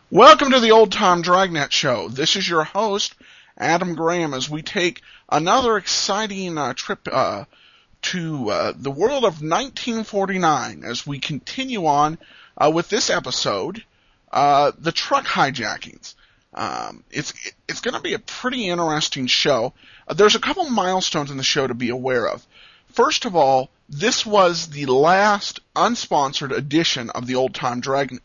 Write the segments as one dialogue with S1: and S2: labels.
S1: Welcome to the Old Time Dragnet Show. This is your host, Adam Graham, as we take another exciting trip to the world of 1949 as we continue on with this episode, the truck hijackings. It's going to be a pretty interesting show. There's a couple milestones in the show to be aware of. First of all, this was the last unsponsored edition of the Old Time Dragnet.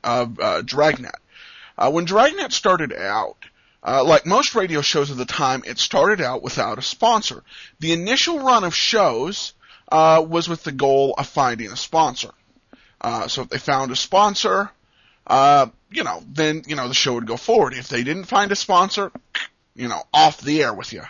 S1: When Dragnet started out, like most radio shows of the time, it started out without a sponsor. The initial run of shows was with the goal of finding a sponsor. So if they found a sponsor, then the show would go forward. If they didn't find a sponsor, off the air with you.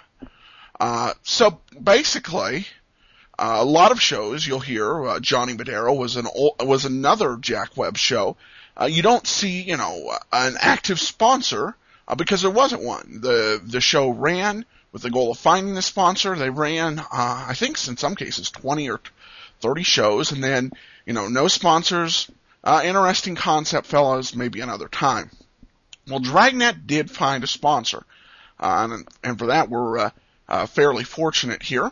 S1: So basically, a lot of shows you'll hear, Johnny Madero was another Jack Webb show. You don't see, an active sponsor because there wasn't one. The show ran with the goal of finding a sponsor. They ran, I think in some cases 20 or 30 shows, and then, no sponsors. Interesting concept, fellas, maybe another time. Well, Dragnet did find a sponsor, and for that we're fairly fortunate here.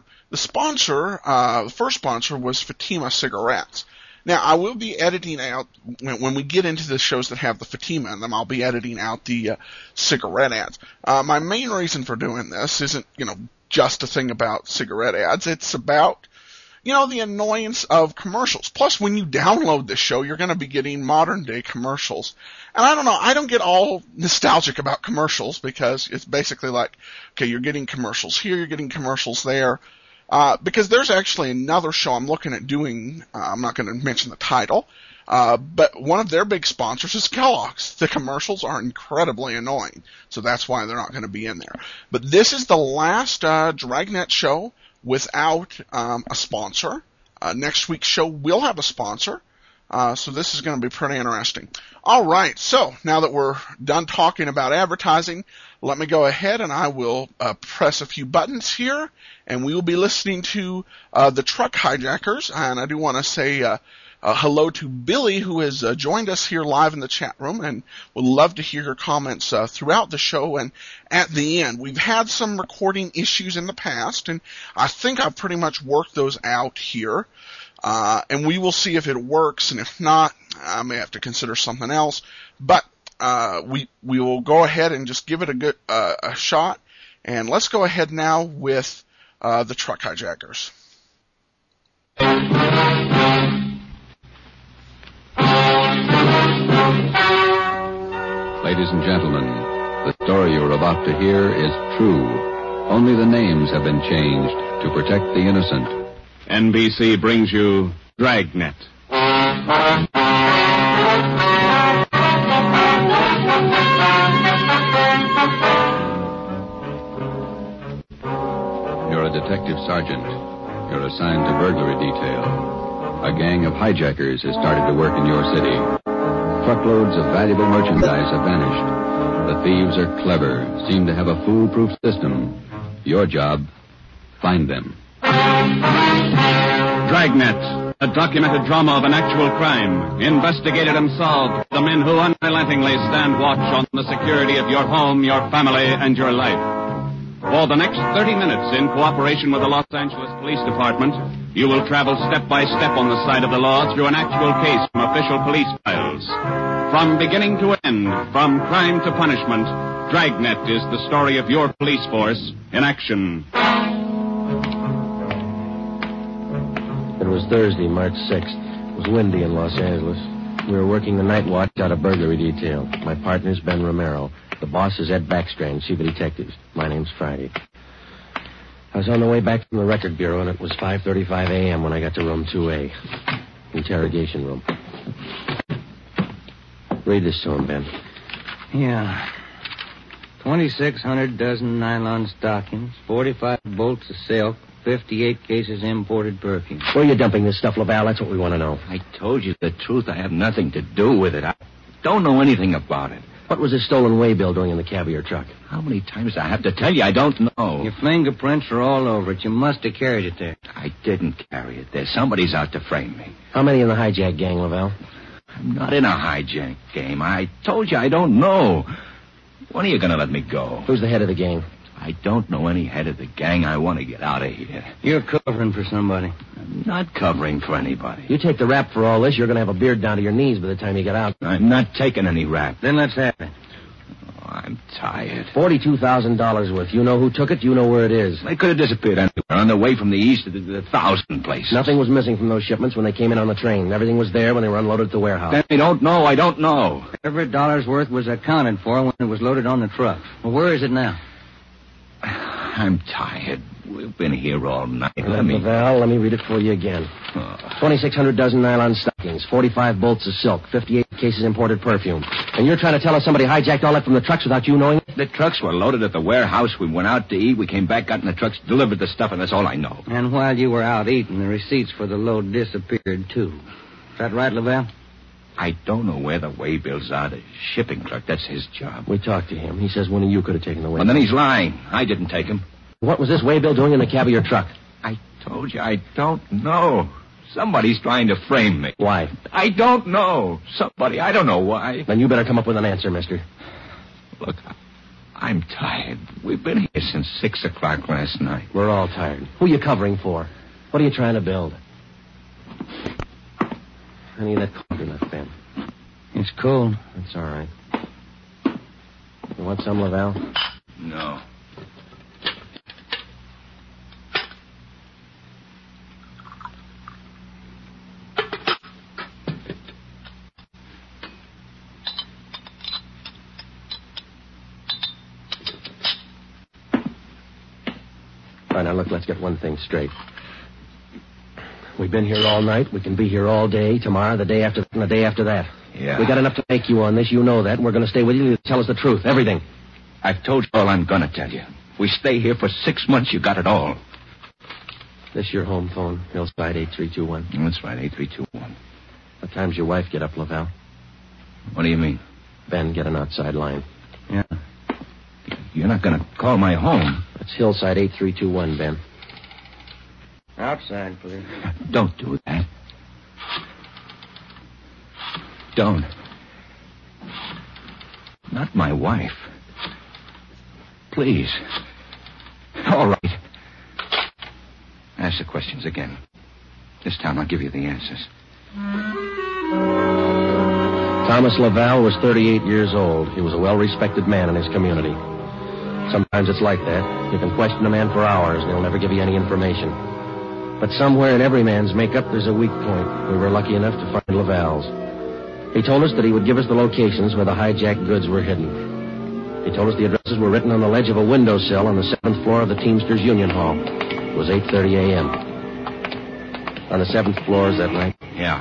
S1: The first sponsor was Fatima Cigarettes. Now, I will be editing out, when we get into the shows that have the Fatima in them, I'll be editing out the cigarette ads. My main reason for doing this isn't, just a thing about cigarette ads. It's about, the annoyance of commercials. Plus, when you download this show, you're going to be getting modern-day commercials. And I don't know, I don't get all nostalgic about commercials because it's basically like, okay, you're getting commercials here, you're getting commercials there. Because there's actually another show I'm looking at doing, I'm not going to mention the title, but one of their big sponsors is Kellogg's. The commercials are incredibly annoying, so that's why they're not going to be in there. But this is the last Dragnet show without a sponsor. Next week's show will have a sponsor, so this is going to be pretty interesting. All right, so now that we're done talking about advertising, let me go ahead and I will press a few buttons here, and we will be listening to the Truck Hijackers. And I do want to say hello to Billy, who has joined us here live in the chat room, and would love to hear your comments throughout the show and at the end. We've had some recording issues in the past, and I think I've pretty much worked those out here. And we will see if it works, and if not, I may have to consider something else. But we will go ahead and just give it a good a shot. And let's go ahead now with the Truck Hijackers.
S2: Ladies and gentlemen, the story you're about to hear is true. Only the names have been changed to protect the innocent.
S3: NBC brings you Dragnet.
S2: You're a detective sergeant. You're assigned to burglary detail. A gang of hijackers has started to work in your city. Truckloads of valuable merchandise have vanished. The thieves are clever, seem to have a foolproof system. Your job, find them.
S3: Dragnet, a documented drama of an actual crime, investigated and solved. The men who unrelentingly stand watch on the security of your home, your family, and your life. For the next 30 minutes, in cooperation with the Los Angeles Police Department, you will travel step by step on the side of the law through an actual case from official police files. From beginning to end, from crime to punishment, Dragnet is the story of your police force in action.
S4: It was Thursday, March 6th. It was windy in Los Angeles. We were working the night watch out of burglary detail. My partner's Ben Romero. The boss is Ed Backstrand, chief of detectives. My name's Friday. I was on the way back from the record bureau, and it was 5:35 a.m. when I got to room 2A. Interrogation room. Read this to him, Ben.
S5: Yeah. 2,600 dozen nylon stockings, 45 bolts of silk, 58 cases imported perfume.
S4: Where are you dumping this stuff, LaValle? That's what we want to know.
S6: I told you the truth. I have nothing to do with it. I don't know anything about it.
S4: What was this stolen waybill doing in the cab of your truck?
S6: How many times do I have to tell you? I don't know.
S5: Your fingerprints are all over it. You must have carried it there.
S6: I didn't carry it there. Somebody's out to frame me.
S4: How many in the hijack gang, LaValle?
S6: I'm not in a hijack game. I told you I don't know. When are you going to let me go?
S4: Who's the head of the gang?
S6: I don't know any head of the gang. I want to get out of here.
S5: You're covering for somebody.
S6: I'm not covering for anybody.
S4: You take the rap for all this, you're going to have a beard down to your knees by the time you get out.
S6: I'm not taking any rap.
S5: Then let's have it.
S6: Oh, I'm tired.
S4: $42,000 worth. You know who took it. You know where it is.
S6: They could have disappeared anywhere on the way from the east to the 1,000 place.
S4: Nothing was missing from those shipments when they came in on the train. Everything was there when they were unloaded at the warehouse.
S6: Then I don't know. I don't know.
S5: Every dollar's worth was accounted for when it was loaded on the truck. Well, where is it now?
S6: I'm tired. We've been here all night. Let me
S4: read it for you again. 2,600 dozen nylon stockings, 45 bolts of silk, 58 cases imported perfume. And you're trying to tell us somebody hijacked all that from the trucks without you knowing it?
S6: The trucks were loaded at the warehouse. We went out to eat. We came back, got in the trucks, delivered the stuff, and that's all I know.
S5: And while you were out eating, the receipts for the load disappeared, too. Is that right, Lavelle?
S6: I don't know where the waybills are. The shipping clerk, that's his job.
S4: We talked to him. He says one of you could have taken the waybill.
S6: Well, then he's lying. I didn't take him.
S4: What was this waybill doing in the cab of your truck?
S6: I told you, I don't know. Somebody's trying to frame me.
S4: Why?
S6: I don't know. Somebody, I don't know why.
S4: Then you better come up with an answer, mister.
S6: Look, I'm tired. We've been here since 6 o'clock last night.
S4: We're all tired. Who are you covering for? What are you trying to build? I need that coffee left, Ben.
S5: It's cold.
S4: That's all right. You want some, Lavelle?
S6: No.
S4: All right, now look, let's get one thing straight. We've been here all night. We can be here all day, tomorrow, the day after, and the day after that.
S6: Yeah.
S4: We got enough to make you on this. You know that, and we're going to stay with you to tell us the truth, everything.
S6: I've told you all I'm going to tell you. If we stay here for 6 months, you got it all.
S4: This your home phone, Hillside 8321.
S6: That's right, 8321.
S4: What time's your wife get up, Lavelle?
S6: What do you mean?
S4: Ben, get an outside line.
S6: Yeah. You're not going to call my home.
S4: That's Hillside 8321, Ben.
S5: Outside, please.
S6: Don't do that. Don't. Not my wife. Please. All right. Ask the questions again. This time I'll give you the answers.
S4: Thomas Lavelle was 38 years old. He was a well-respected man in his community. Sometimes it's like that. You can question a man for hours, and he'll never give you any information. But somewhere in every man's makeup, there's a weak point. We were lucky enough to find Lavalle's. He told us that he would give us the locations where the hijacked goods were hidden. He told us the addresses were written on the ledge of a windowsill on the 7th floor of the Teamsters Union Hall. It was 8:30 a.m. On the 7th floor, is that right?
S6: Yeah.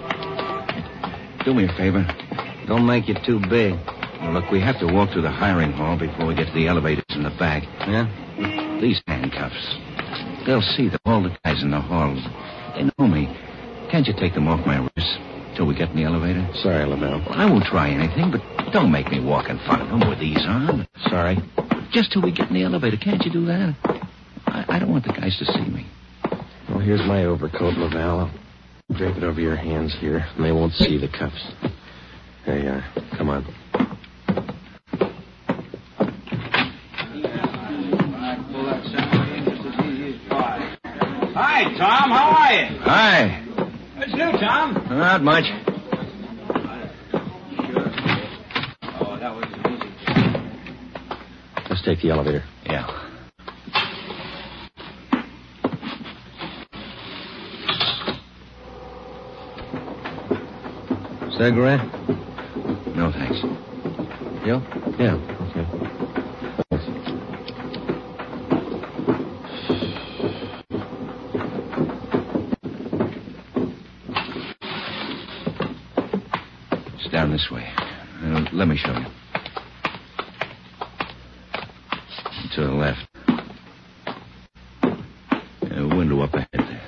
S6: Do me a favor.
S5: Don't make it too big.
S6: Well, look, we have to walk through the hiring hall before we get to the elevators in the back.
S5: Yeah?
S6: These handcuffs. They'll see them, all the guys in the hall. They know me. Can't you take them off my wrists till we get in the elevator?
S4: Sorry, Lavelle.
S6: Well, I won't try anything, but don't make me walk in front of them with these on.
S4: Sorry.
S6: Just till we get in the elevator. Can't you do that? I don't want the guys to see me.
S4: Well, here's my overcoat, Lavelle. I'll drape it over your hands here, and they won't see the cuffs. There you are. Come on.
S7: Hi, Tom. How are you?
S6: Hi.
S7: What's new, Tom?
S6: Not much.
S7: Oh, that was easy.
S4: Let's take the elevator.
S6: Yeah.
S5: Cigarette?
S6: No, thanks.
S5: You?
S4: Yeah, okay. Thanks.
S6: It's down this way. Let me show you. To the left. Window up ahead there.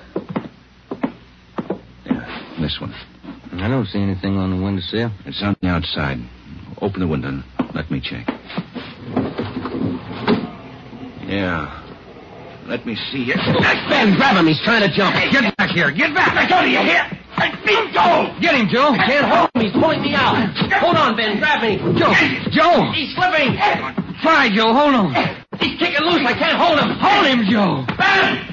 S6: Yeah, this one.
S5: I don't see anything on the windowsill.
S6: It's on the outside. Open the window and let me check. Yeah. Let me see it.
S4: Ben, grab him. He's trying to jump.
S6: Get back here. Get back. I told you, you hear? Let me go.
S5: Get him, Joe.
S4: Can't hold me. him. He's pulling me out. Hold on, Ben. Grab me.
S5: Joe!
S4: He's slipping.
S5: Try, Joe. Hold on.
S4: He's kicking loose. I can't hold him.
S5: Hold him, Joe.
S4: Ben!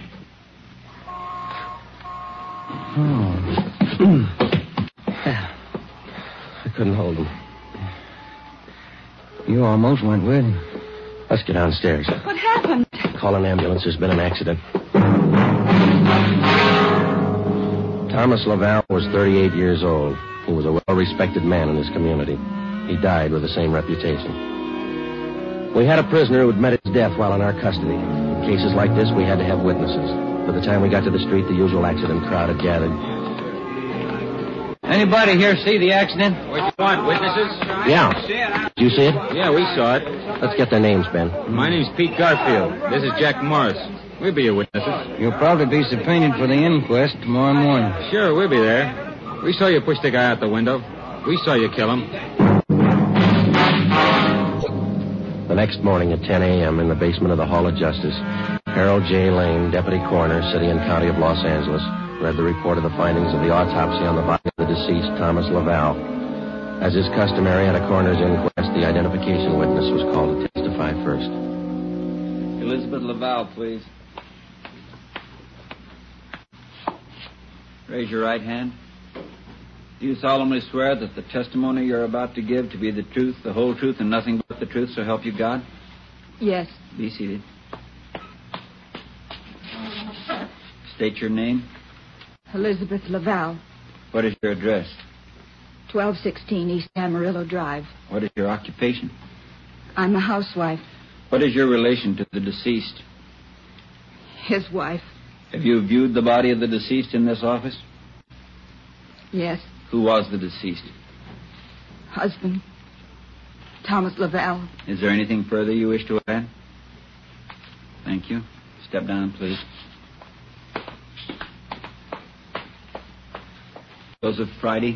S5: I couldn't hold him. You almost went with him.
S4: Let's get downstairs.
S8: What happened?
S4: Call an ambulance. There's been an accident. Thomas Laval was 38 years old. He was a well-respected man in his community. He died with the same reputation. We had a prisoner who had met his death while in our custody. In cases like this, we had to have witnesses. By the time we got to the street, the usual accident crowd had gathered.
S5: Anybody here see the accident?
S7: What you want, witnesses?
S4: Yeah. Did you see it?
S7: Yeah, we saw it.
S4: Let's get their names, Ben.
S7: My name's Pete Garfield. This is Jack Morris. We'll be your witnesses.
S5: You'll probably be subpoenaed for the inquest tomorrow morning.
S7: Sure, we'll be there. We saw you push the guy out the window. We saw you kill him.
S4: The next morning at 10 a.m. in the basement of the Hall of Justice, Harold J. Lane, Deputy Coroner, City and County of Los Angeles, read the report of the findings of the autopsy on the body of the deceased, Thomas Laval. As is customary at a coroner's inquest, the identification witness was called to testify first.
S5: Elizabeth Laval, please. Raise your right hand. Do you solemnly swear that the testimony you're about to give to be the truth, the whole truth, and nothing but the truth, so help you God?
S8: Yes.
S5: Be seated. State your name.
S8: Elizabeth Laval,
S5: What is your address?
S8: 1216 East Amarillo Drive.
S5: What is your occupation?
S8: I'm a housewife.
S5: What is your relation to the deceased?
S8: His wife.
S5: Have you viewed the body of the deceased in this office?
S8: Yes.
S5: Who was the deceased?
S8: Husband. Thomas Laval.
S5: Is there anything further you wish to add? Thank you. Step down, please. Joseph Friday.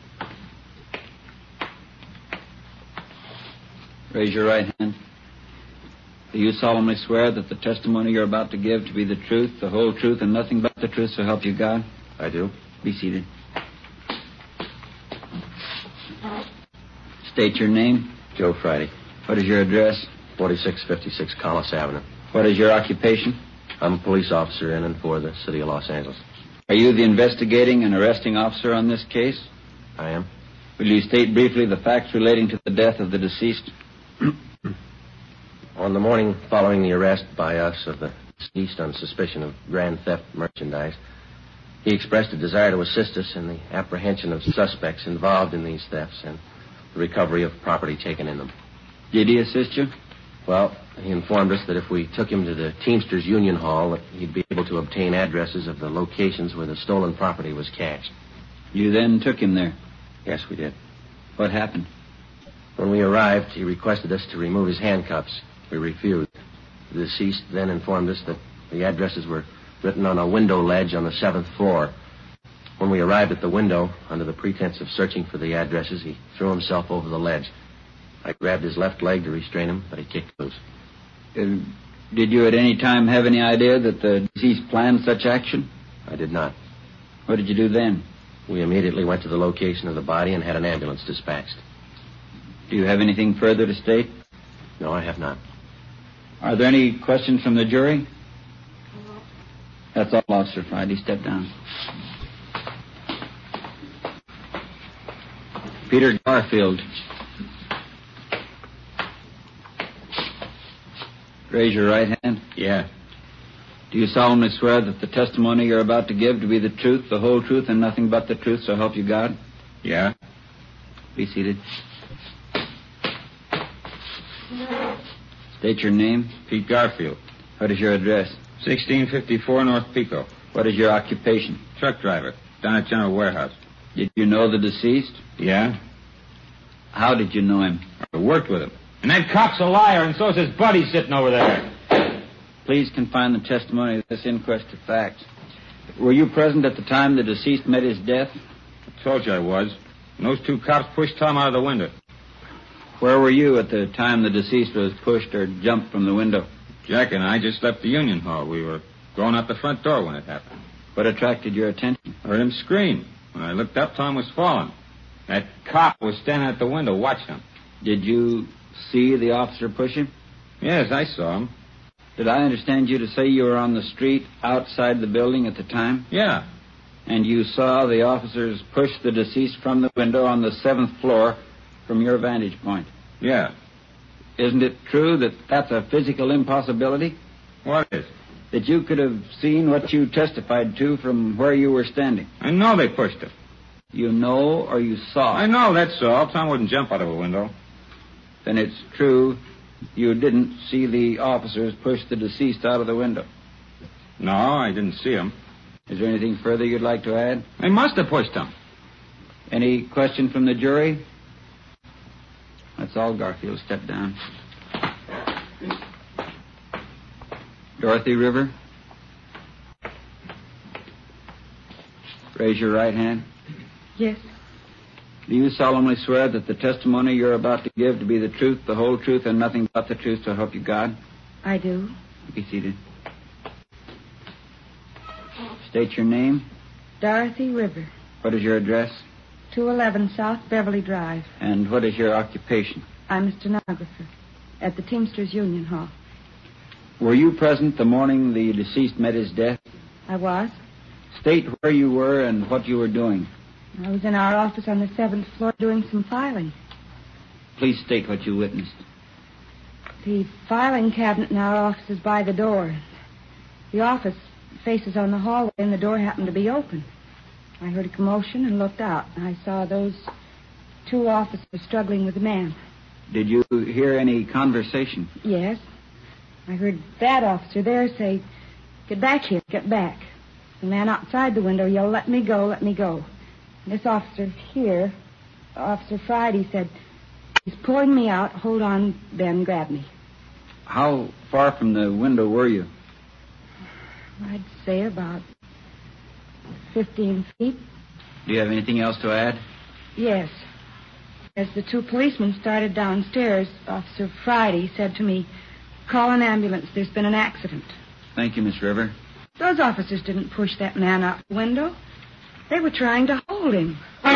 S5: Raise your right hand. Do you solemnly swear that the testimony you're about to give to be the truth, the whole truth, and nothing but the truth, so help you God?
S4: I do.
S5: Be seated. State your name.
S4: Joe Friday,
S5: What is your address?
S4: 4656 Collis Avenue.
S5: What is your occupation?
S4: I'm a police officer in and for the City of Los Angeles.
S5: Are you the investigating and arresting officer on this case?
S4: I am.
S5: Will you state briefly the facts relating to the death of the deceased?
S4: On the morning following the arrest by us of the deceased on suspicion of grand theft merchandise, he expressed a desire to assist us in the apprehension of suspects involved in these thefts and the recovery of property taken in them.
S5: Did he assist you?
S4: Well, he informed us that if we took him to the Teamsters Union Hall, that he'd be able to obtain addresses of the locations where the stolen property was cached.
S5: You then took him there.
S4: Yes, we did.
S5: What happened?
S4: When we arrived, he requested us to remove his handcuffs. We refused. The deceased then informed us that the addresses were written on a window ledge on the 7th floor. When we arrived at the window, under the pretense of searching for the addresses, he threw himself over the ledge. I grabbed his left leg to restrain him, but he kicked loose.
S5: Did you at any time have any idea that the deceased planned such action?
S4: I did not.
S5: What did you do then?
S4: We immediately went to the location of the body and had an ambulance dispatched.
S5: Do you have anything further to state?
S4: No, I have not.
S5: Are there any questions from the jury? That's all, Officer Friday. Step down. Peter Garfield. Raise your right hand.
S7: Yeah.
S5: Do you solemnly swear that the testimony you're about to give to be the truth, the whole truth, and nothing but the truth, so help you God?
S7: Yeah.
S5: Be seated. State your name.
S7: Pete Garfield.
S5: What is your address?
S7: 1654 North Pico.
S5: What is your occupation?
S7: Truck driver. Down at General Warehouse.
S5: Did you know the deceased?
S7: Yeah.
S5: How did you know him?
S7: I worked with him. And that cop's a liar, and so's his buddy sitting over there.
S5: Please confine the testimony of this inquest to facts. Were you present at the time the deceased met his death?
S7: I told you I was. And those two cops pushed Tom out of the window.
S5: Where were you at the time the deceased was pushed or jumped from the window?
S7: Jack and I just left the Union Hall. We were going out the front door when it happened.
S5: What attracted your attention?
S7: I heard him scream. When I looked up, Tom was falling. That cop was standing at the window watching him.
S5: Did you see the officer push him?
S7: Yes, I saw him.
S5: Did I understand you to say you were on the street outside the building at the time?
S7: Yeah.
S5: And you saw the officers push the deceased from the window on the 7th floor from your vantage point?
S7: Yeah.
S5: Isn't it true that that's a physical impossibility?
S7: What is?
S5: That you could have seen what you testified to from where you were standing?
S7: I know they pushed him.
S5: You know or you saw?
S7: I know, that's all. Tom wouldn't jump out of a window.
S5: Then it's true you didn't see the officers push the deceased out of the window?
S7: No, I didn't see him.
S5: Is there anything further you'd like to add?
S7: They must have pushed him.
S5: Any question from the jury? That's all, Garfield. Step down. Dorothy River. Raise your right hand.
S8: Yes,
S5: Do you solemnly swear that the testimony you're about to give to be the truth, the whole truth, and nothing but the truth, so help you God?
S8: I do.
S5: Be seated. State your name.
S8: Dorothy River,
S5: What is your address?
S8: 211 South Beverly Drive.
S5: And what is your occupation?
S8: I'm a stenographer at the Teamsters Union Hall.
S5: Were you present the morning the deceased met his death?
S8: I was.
S5: State where you were and what you were doing.
S8: I was in our office on the 7th floor doing some filing.
S5: Please state what you witnessed.
S8: The filing cabinet in our office is by the door. The office faces on the hallway, and the door happened to be open. I heard a commotion and looked out. I saw those 2 officers struggling with a man.
S5: Did you hear any conversation?
S8: Yes. I heard that officer there say, "Get back here, get back." The man outside the window yelled, "Let me go, let me go." And this officer here, Officer Friday, said, "He's pulling me out. Hold on, Ben, grab me."
S5: How far from the window were you?
S8: I'd say about 15 feet.
S5: Do you have anything else to add?
S8: Yes. As the 2 policemen started downstairs, Officer Friday said to me, "Call an ambulance. There's been an accident."
S5: Thank you, Miss River.
S8: Those officers didn't push that man out the window. They were trying to hold him.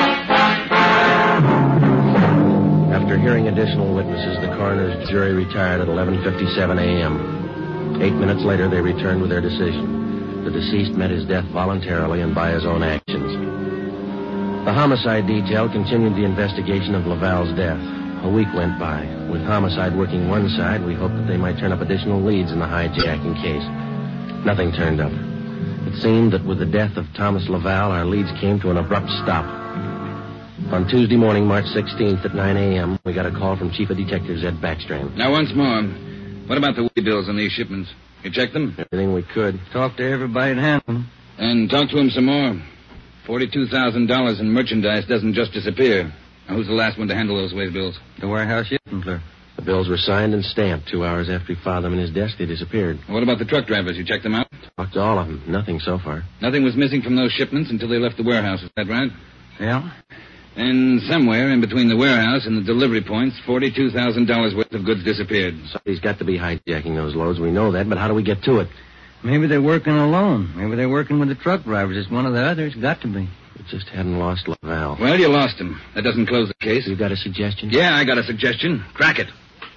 S4: After hearing additional witnesses, the coroner's jury retired at 11:57 a.m. 8 minutes later, they returned with their decision. The deceased met his death voluntarily and by his own actions. The homicide detail continued the investigation of Laval's death. A week went by. With homicide working one side, we hoped that they might turn up additional leads in the hijacking case. Nothing turned up. It seemed that with the death of Thomas Laval, our leads came to an abrupt stop. On Tuesday morning, March 16th at 9 a.m., we got a call from Chief of Detectives Ed Backstrand.
S6: Now, once more, what about the way bills on these shipments? You checked them?
S4: Everything we could.
S5: Talk to everybody at hand.
S6: And talk to him some more. $42,000 in merchandise doesn't just disappear. Now, who's the last one to handle those way bills?
S5: The warehouse shipping clerk.
S4: The bills were signed and stamped. 2 hours after he filed them in his desk, they disappeared.
S6: What about the truck drivers? You checked them out?
S4: Talked to all of them. Nothing so far.
S6: Nothing was missing from those shipments until they left the warehouse. Is that right?
S5: Yeah?
S6: And somewhere in between the warehouse and the delivery points, $42,000 worth of goods disappeared.
S4: Somebody's got to be hijacking those loads. We know that, but how do we get to it?
S5: Maybe they're working alone. Maybe they're working with the truck drivers. It's one of the others. Got to be.
S4: We just hadn't lost Laval.
S6: Well, you lost him. That doesn't close the case.
S4: You got a suggestion?
S6: Yeah, I got a suggestion. Crack it.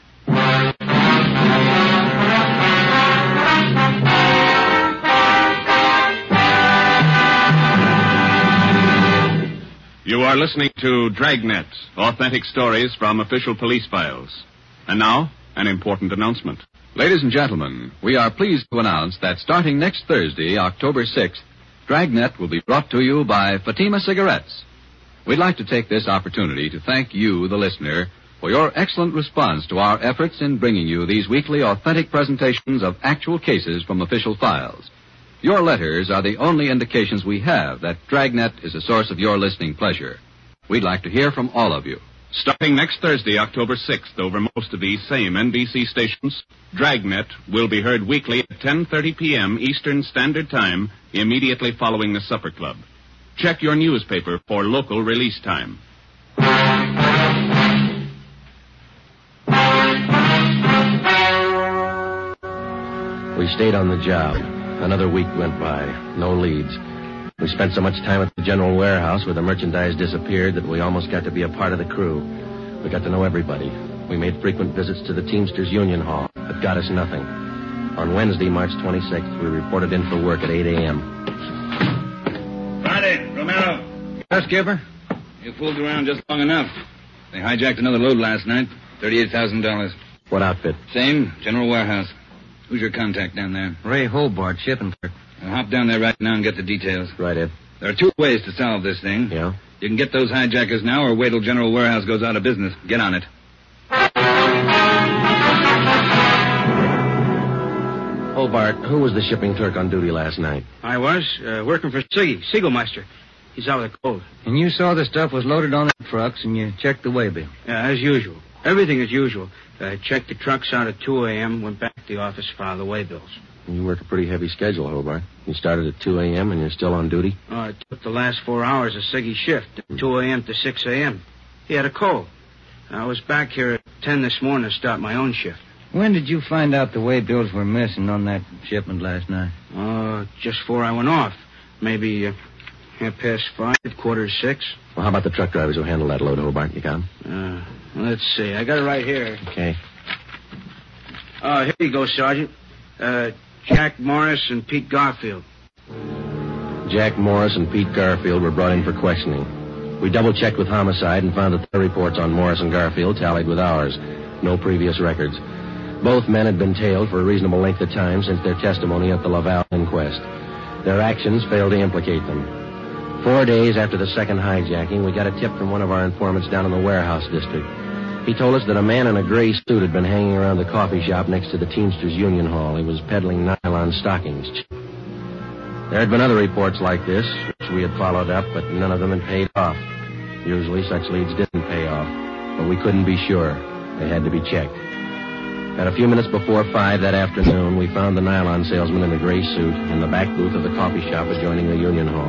S3: You are listening to Dragnet, authentic stories from official police files. And now, an important announcement.
S2: Ladies and gentlemen, we are pleased to announce that starting next Thursday, October 6th, Dragnet will be brought to you by Fatima Cigarettes. We'd like to take this opportunity to thank you, the listener, for your excellent response to our efforts in bringing you these weekly authentic presentations of actual cases from official files. Your letters are the only indications we have that Dragnet is a source of your listening pleasure. We'd like to hear from all of you.
S3: Starting next Thursday, October 6th, over most of these same NBC stations, Dragnet will be heard weekly at 10:30 p.m. Eastern Standard Time, immediately following the Supper Club. Check your newspaper for local release time.
S4: We stayed on the job. Another week went by. No leads. We spent so much time at the general warehouse where the merchandise disappeared that we almost got to be a part of the crew. We got to know everybody. We made frequent visits to the Teamsters Union Hall, but got us nothing. On Wednesday, March 26th, we reported in for work at 8 a.m.
S3: Friday, Romero.
S6: Yes, Skipper? You fooled around just long enough. They hijacked another load last night. $38,000.
S4: What outfit?
S6: Same, general warehouse. Who's your contact down there?
S7: Ray Hobart, shipping clerk.
S6: I'll hop down there right now and get the details.
S4: Right, Ed.
S6: There are two ways to solve this thing.
S4: Yeah?
S6: You can get those hijackers now or wait till General Warehouse goes out of business. Get on it.
S4: Hobart, who was the shipping clerk on duty last night?
S9: I was, working for Siggy, Siegelmeister. He's out of the cold.
S7: And you saw the stuff was loaded on the trucks and you checked the waybill.
S9: Yeah, as usual. Everything as usual. Checked the trucks out at 2 a.m., went back to the office, filed the waybills.
S4: You work a pretty heavy schedule, Hobart. You started at 2 a.m. and you're still on duty?
S9: It took the last 4 hours of Siggy's shift, 2 a.m. to 6 a.m. He had a cold. I was back here at 10 this morning to start my own shift.
S7: When did you find out the waybills were missing on that shipment last night?
S9: Just before I went off. Maybe 5:30, 5:45.
S4: Well, how about the truck drivers who handled that load, Hobart? You got them?
S9: Let's see. I got it right here.
S4: Okay.
S9: Here you go, Sergeant. Jack Morris and Pete Garfield.
S4: Jack Morris and Pete Garfield were brought in for questioning. We double-checked with Homicide and found that their reports on Morris and Garfield tallied with ours. No previous records. Both men had been tailed for a reasonable length of time since their testimony at the Laval inquest. Their actions failed to implicate them. 4 days after the second hijacking, we got a tip from one of our informants down in the warehouse district. He told us that a man in a gray suit had been hanging around the coffee shop next to the Teamsters Union Hall. He was peddling nylon stockings. There had been other reports like this, which we had followed up, but none of them had paid off. Usually such leads didn't pay off, but we couldn't be sure. They had to be checked. At a few minutes before 5 that afternoon, we found the nylon salesman in the gray suit in the back booth of the coffee shop adjoining the Union Hall.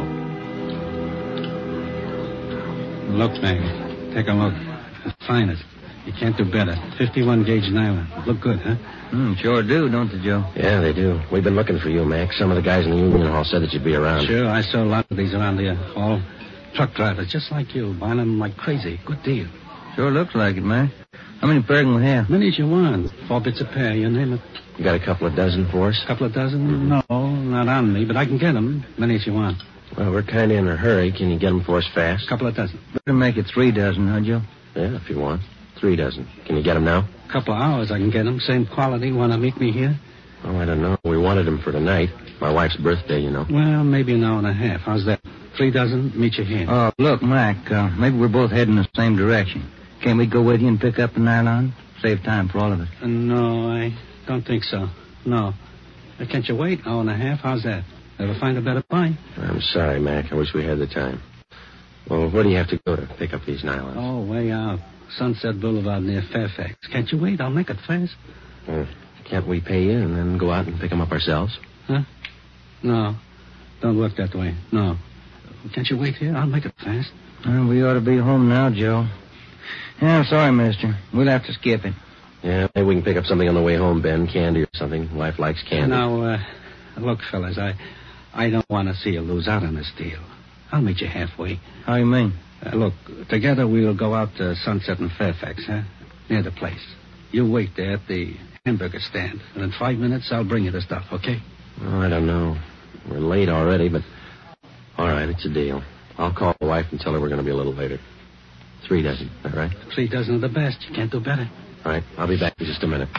S10: Look, Mag. Take a look. The finest. You can't do better. 51-gauge nylon. Look good, huh?
S7: Sure do, don't they, Joe?
S4: Yeah, they do. We've been looking for you, Mac. Some of the guys in the Union Hall said that you'd be around.
S10: Sure, I saw a lot of these around the hall. Truck drivers, just like you, buying them like crazy. Good deal.
S7: Sure looks like it, man. How many pair can we have?
S10: Many as you want. 4 bits a pair, you name it.
S4: You got a couple of dozen for us?
S10: Couple of dozen? No, not on me, but I can get them. Many as you want.
S4: Well, we're kind of in a hurry. Can you get them for us fast?
S10: Couple of dozen.
S7: Better make it 3 dozen, huh, Joe?
S4: Yeah, if you want. 3 dozen. Can you get them now?
S10: Couple of hours I can get them. Same quality. Want to meet me here?
S4: Oh, I don't know. We wanted them for tonight. My wife's birthday, you know.
S10: Well, maybe an hour and a half. How's that? 3 dozen, meet you here.
S7: Oh, look, Mac, maybe we're both heading the same direction. Can't we go with you and pick up the nylon? Save time for all of us.
S10: No, I don't think so. No. Can't you wait? Hour and a half? How's that? Ever find a better buy?
S4: I'm sorry, Mac. I wish we had the time. Well, where do you have to go to pick up these nylons?
S10: Oh, way out. Sunset Boulevard near Fairfax. Can't you wait? I'll make it fast.
S4: Can't we pay you and then go out and pick them up ourselves?
S10: Huh? No. Don't work that way. No. Can't you wait here? I'll make it fast.
S7: We ought to be home now, Joe. Yeah, I'm sorry, mister. We'll have to skip it.
S4: Yeah, maybe we can pick up something on the way home, Ben. Candy or something. Wife likes candy.
S10: Now, look, fellas, I don't want to see you lose out on this deal. I'll meet you halfway.
S7: How you mean?
S10: Look, together we'll go out to Sunset and Fairfax, huh? Near the place. You wait there at the hamburger stand, and in 5 minutes I'll bring you the stuff, okay?
S4: Oh, I don't know. We're late already, but... All right, it's a deal. I'll call the wife and tell her we're going to be a little later. 3 dozen, all right?
S10: 3 dozen are the best. You can't do better.
S4: All right, I'll be back in just a minute.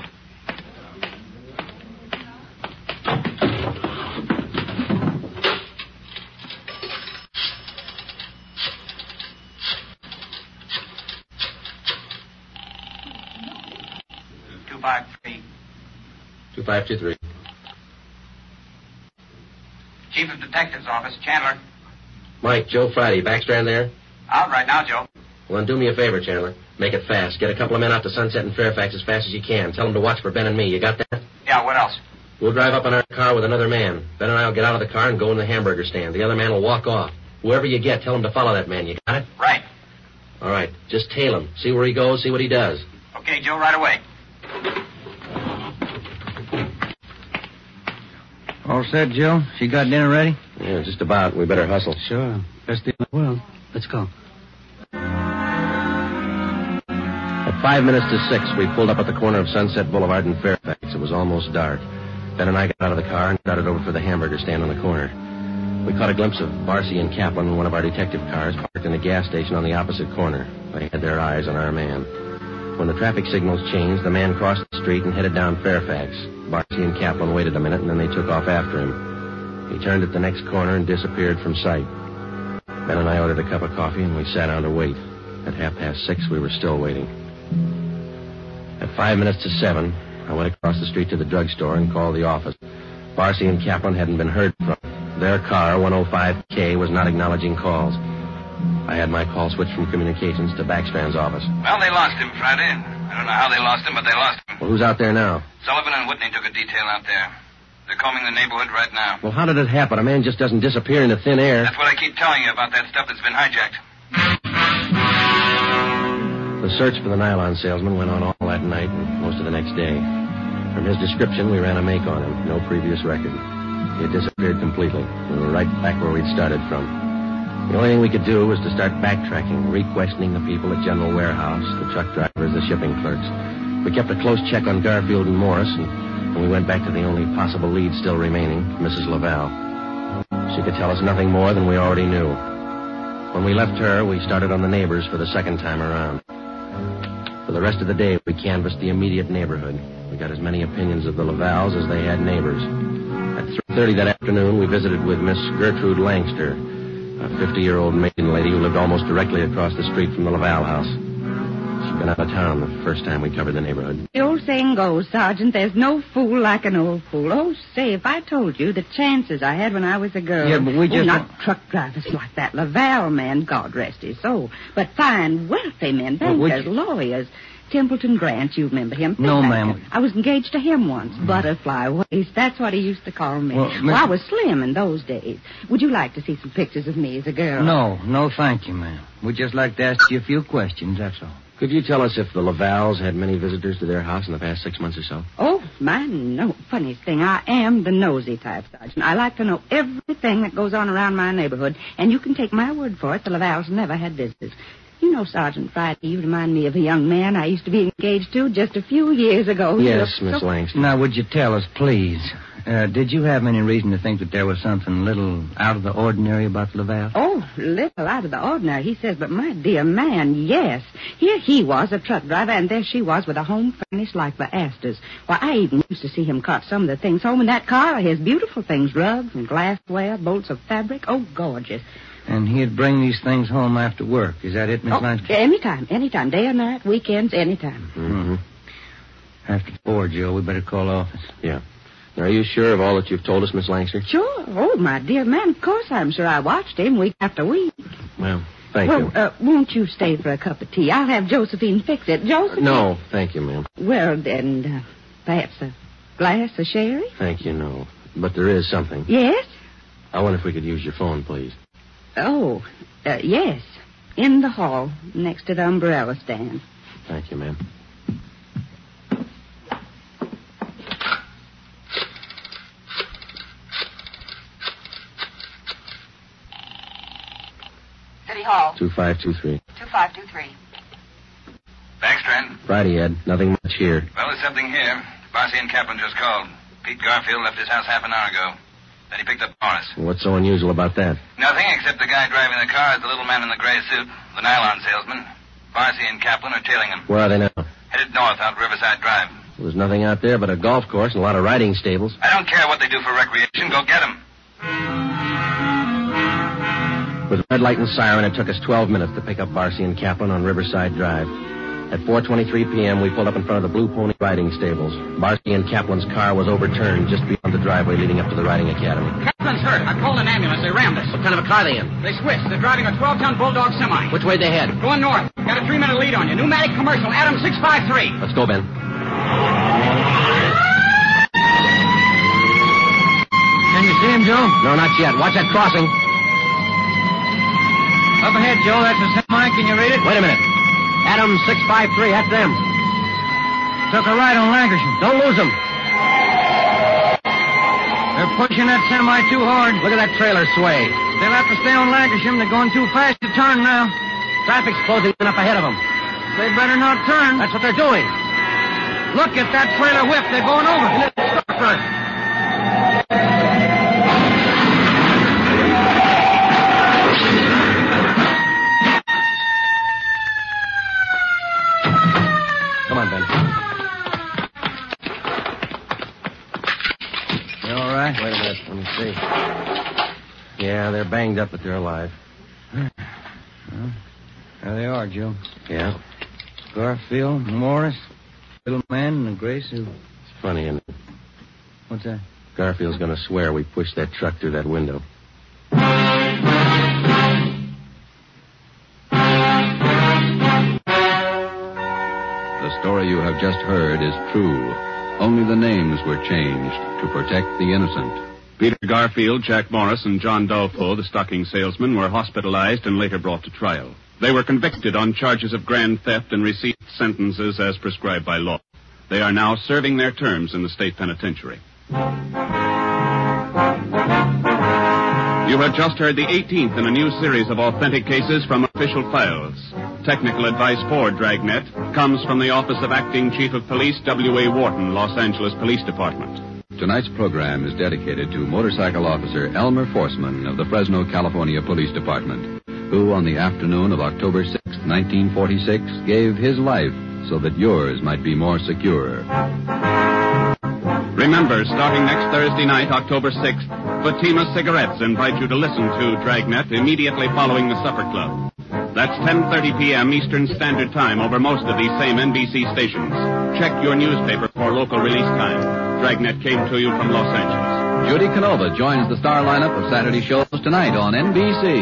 S4: Two 523.
S11: Chief of Detectives Office, Chandler.
S4: Mike, Joe Friday, Backstrand there?
S11: Out right now, Joe.
S4: Well, then do me a favor, Chandler. Make it fast. Get a couple of men out to Sunset and Fairfax as fast as you can. Tell them to watch for Ben and me. You got that?
S11: Yeah, what else?
S4: We'll drive up in our car with another man. Ben and I will get out of the car and go in the hamburger stand. The other man will walk off. Whoever you get, tell him to follow that man. You got it?
S11: Right.
S4: All right. Just tail him. See where he goes, see what he does.
S11: Okay, Joe, right away.
S7: All set, Joe? She got dinner ready?
S4: Yeah, just about. We better hustle.
S10: Sure. Best deal in the world. Let's go.
S4: At 5 minutes to 6, we pulled up at the corner of Sunset Boulevard and Fairfax. It was almost dark. Ben and I got out of the car and started over for the hamburger stand on the corner. We caught a glimpse of Barcy and Kaplan in one of our detective cars parked in a gas station on the opposite corner. They had their eyes on our man. When the traffic signals changed, the man crossed the street and headed down Fairfax. Barcy and Kaplan waited a minute, and then they took off after him. He turned at the next corner and disappeared from sight. Ben and I ordered a cup of coffee, and we sat down to wait. At 6:30, we were still waiting. At 5 minutes to 7, I went across the street to the drugstore and called the office. Barcy and Kaplan hadn't been heard from. Their car, 105K, was not acknowledging calls. I had my call switched from communications to Backstrand's office.
S11: Well, they lost him Friday. I don't know how they lost him, but they lost him.
S4: Well, who's out there now?
S11: Sullivan and Whitney took a detail out there. They're combing the neighborhood right now.
S4: Well, how did it happen? A man just doesn't disappear into thin air.
S11: That's what I keep telling you about that stuff that's been hijacked.
S4: The search for the nylon salesman went on all that night and most of the next day. From his description, we ran a make on him. No previous record. He had disappeared completely. We were right back where we'd started from. The only thing we could do was to start backtracking, re-questioning the people at General Warehouse, the truck drivers, the shipping clerks. We kept a close check on Garfield and Morris, and we went back to the only possible lead still remaining, Mrs. Laval. She could tell us nothing more than we already knew. When we left her, we started on the neighbors for the second time around. For the rest of the day, we canvassed the immediate neighborhood. We got as many opinions of the Lavals as they had neighbors. At 3:30 that afternoon, we visited with Miss Gertrude Langster, a 50-year-old maiden lady who lived almost directly across the street from the Laval house. She'd been out of town the first time we covered the neighborhood.
S8: The old saying goes, Sergeant, there's no fool like an old fool. Oh, say, if I told you the chances I had when I was a girl.
S7: Yeah, but we just...
S8: not truck drivers like that Laval man, God rest his soul. But fine, wealthy men, bankers, lawyers. Templeton Grant, you remember him?
S7: No, ma'am.
S8: I was engaged to him once. Butterfly waist, that's what he used to call me. Well, I was slim in those days. Would you like to see some pictures of me as a girl?
S7: No, thank you, ma'am. We'd just like to ask you a few questions, that's all.
S4: Could you tell us if the Lavals had many visitors to their house in the past 6 months or so?
S8: Oh, no. Funniest thing, I am the nosy type, Sergeant. I like to know everything that goes on around my neighborhood, and you can take my word for it, the Lavals never had visitors. You know, Sergeant Friday, you remind me of a young man I used to be engaged to just a few years ago.
S4: Yes, Miss Langston.
S7: Now, would you tell us, please, did you have any reason to think that there was something a little out of the ordinary about Laval?
S8: Oh, little out of the ordinary, he says, but my dear man, yes. Here he was, a truck driver, and there she was with a home furnished like the Astors. Why, I even used to see him cart some of the things home in that car, his beautiful things, rugs and glassware, bolts of fabric. Oh, gorgeous.
S7: And he'd bring these things home after work. Is that it, Miss Langston?
S8: Anytime. Day or night, weekends, anytime.
S4: Mm-hmm.
S7: After 4, Joe, we better call the office.
S4: Yeah. Now, are you sure of all that you've told us, Miss Langston?
S8: Sure. Oh, my dear man, of course I'm sure. I watched him week after week.
S4: Well, thank you.
S8: Won't you stay for a cup of tea? I'll have Josephine fix it. Josephine?
S4: No, thank you, ma'am.
S8: Well, then, perhaps a glass of sherry?
S4: Thank you, no. But there is something.
S8: Yes?
S4: I wonder if we could use your phone, please.
S8: Oh, yes. In the hall, next to the umbrella stand.
S4: Thank you, ma'am.
S12: City Hall.
S4: 2523.
S12: 2523.
S11: Backstrand.
S4: Friday, Ed. Nothing much here.
S11: Well, there's something here. Barcy and Kaplan just called. Pete Garfield left his house half an hour ago. Then he picked up Morris.
S4: What's so unusual about that?
S11: Nothing, except the guy driving the car is the little man in the gray suit, the nylon salesman. Barcy and Kaplan are tailing him.
S4: Where are they now?
S11: Headed north out Riverside Drive.
S4: Well, there's nothing out there but a golf course and a lot of riding stables.
S11: I don't care what they do for recreation. Go get them.
S4: With red light and siren, it took us 12 minutes to pick up Barcy and Kaplan on Riverside Drive. At 4:23 p.m., we pulled up in front of the Blue Pony riding stables. Barcy and Kaplan's car was overturned just beyond the driveway leading up to the riding academy.
S13: Kaplan's hurt. I called an ambulance. They rammed us.
S4: What kind of a car are they in?
S13: They switched. They're driving a 12-ton Bulldog semi.
S4: Which way they head?
S13: Going north. Got a 3-minute lead on you. Pneumatic commercial. Adam 653.
S4: Let's go, Ben.
S7: Can you see him, Joe?
S4: No, not yet. Watch that crossing.
S7: Up ahead, Joe. That's a semi. Can you read it?
S4: Wait a minute. Adam 653, that's them.
S7: Took a right on Lancashire.
S4: Don't lose them.
S7: They're pushing that semi too hard.
S4: Look at that trailer sway.
S7: They'll have to stay on Lancashire. They're going too fast to turn now.
S4: Traffic's closing in up ahead of them.
S7: They better not turn.
S4: That's what they're doing.
S7: Look at that trailer whip. They're going over.
S4: Stop first. Come on, Ben.
S7: You all right?
S4: Wait a minute. Let me see. Yeah, they're banged up, but they're alive.
S7: Well, there they are, Joe.
S4: Yeah.
S7: Garfield, Morris, little man in a gray suit.
S4: It's funny, isn't it?
S7: What's that?
S4: Garfield's going to swear we pushed that truck through that window.
S2: The story you have just heard is true. Only the names were changed to protect the innocent.
S3: Peter Garfield, Jack Morris, and John Dolfo, the stocking salesman, were hospitalized and later brought to trial. They were convicted on charges of grand theft and received sentences as prescribed by law. They are now serving their terms in the state penitentiary. You have just heard the 18th in a new series of authentic cases from official files. Technical advice for Dragnet comes from the Office of Acting Chief of Police, W.A. Wharton, Los Angeles Police Department.
S2: Tonight's program is dedicated to motorcycle officer Elmer Forsman of the Fresno, California Police Department, who on the afternoon of October 6, 1946, gave his life so that yours might be more secure.
S3: Remember, starting next Thursday night, October 6th, Fatima Cigarettes invite you to listen to Dragnet immediately following the Supper Club. That's 10:30 p.m. Eastern Standard Time over most of these same NBC stations. Check your newspaper for local release time. Dragnet came to you from Los Angeles.
S2: Judy Canova joins the star lineup of Saturday shows tonight on NBC.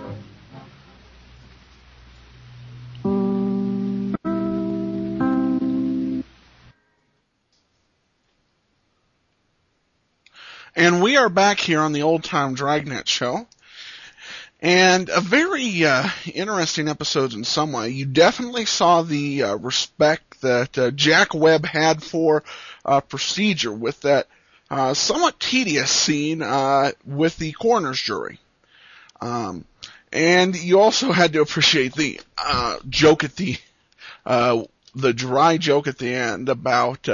S1: And we are back here on the Old Time Dragnet show. And a very interesting episode in some way. You definitely saw the respect that Jack Webb had for procedure with that somewhat tedious scene with the coroner's jury. And you also had to appreciate the joke at the dry joke at the end about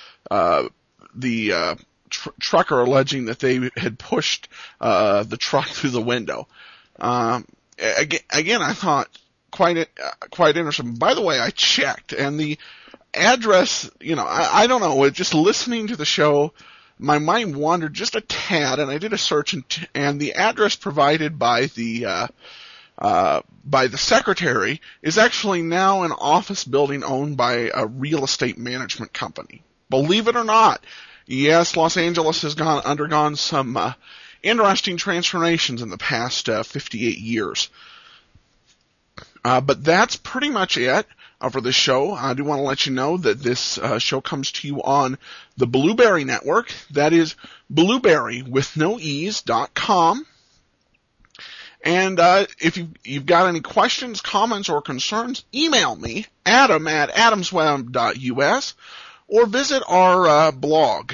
S1: the trucker alleging that they had pushed the truck through the window. Again, I thought quite interesting. By the way, I checked, and the address, I don't know, just listening to the show, my mind wandered just a tad, and I did a search, and the address provided by the secretary is actually now an office building owned by a real estate management company. Believe it or not, yes, Los Angeles has undergone some interesting transformations in the past 58 years. But that's pretty much it for this show. I do want to let you know that this show comes to you on the Blueberry Network. That is blueberrywithnoease.com. And if you've got any questions, comments, or concerns, email me, adam@adamsweb.us, or visit our blog,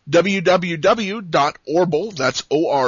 S1: www.orble, that's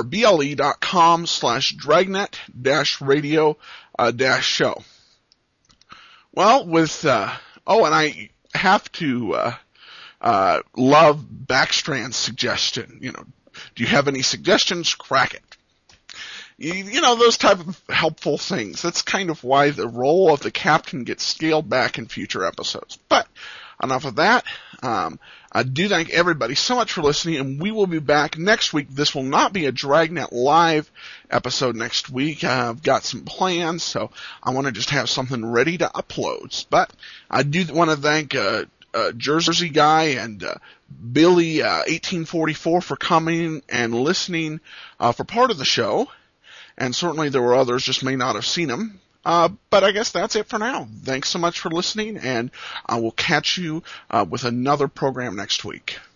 S1: orble.com/dragnet-radio-show. Well, and I have to love Backstrand's suggestion. Do you have any suggestions? Crack it. Those type of helpful things. That's kind of why the role of the captain gets scaled back in future episodes. But enough of that. I do thank everybody so much for listening, and we will be back next week. This will not be a Dragnet Live episode next week. I've got some plans, so I want to just have something ready to upload. But I do want to thank Jersey Guy and Billy 1844 for coming and listening for part of the show. And certainly there were others, just may not have seen them. But I guess that's it for now. Thanks so much for listening, and I will catch you with another program next week.